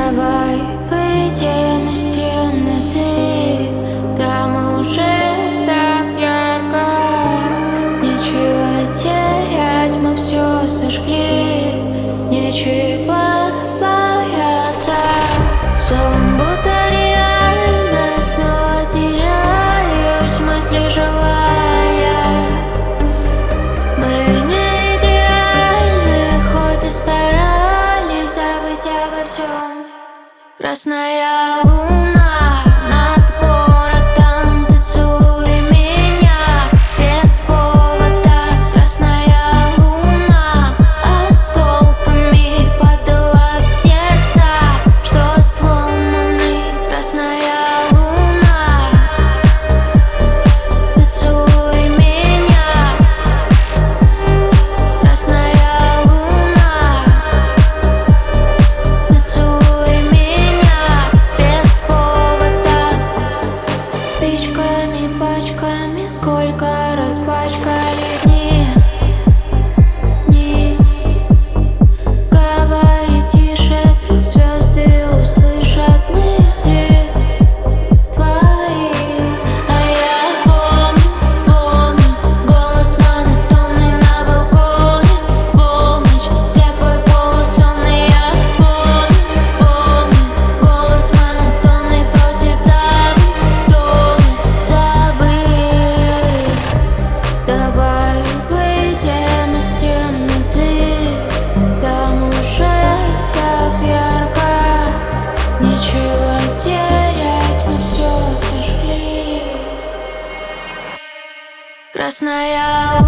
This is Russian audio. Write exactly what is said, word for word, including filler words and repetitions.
Давай выйдем из темноты, там уже так ярко. Нечего терять, мы все сожгли, нечего бояться. Сон будто реальность, снова теряюсь в мысли, желая. Мы не идеальны, хоть и старались забыть обо всем. Красная луна над городом, ты целуй меня без повода. Красная луна осколками падала в сердца, что сломаны. Красная луна, ты целуй меня. Красная луна, ты целуй меня без повода. Спичками, пачками, сколько распачкали дни. Дни. Говори тише, вдруг звезды услышат мысли твои. А я помню, помню голос монотонный на балконе в полночь, взять твой полусонный. Я помню, помню голос монотонный просит забыть в доме, забыть. Давай выйдем из темноты, там уже так ярко. Нечего терять, мы все сожгли. Красная